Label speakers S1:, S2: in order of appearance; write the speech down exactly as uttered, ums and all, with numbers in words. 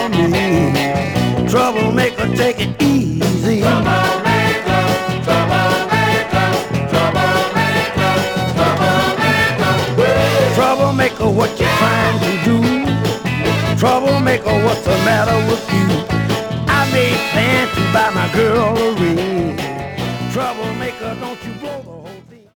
S1: on me. Troublemaker, take it easy.
S2: Troublemaker, troublemaker, troublemaker, troublemaker.
S1: Troublemaker, what you trying to do? Troublemaker, what's the matter with you? I made plans to buy my girl a ring. Troublemaker, don't you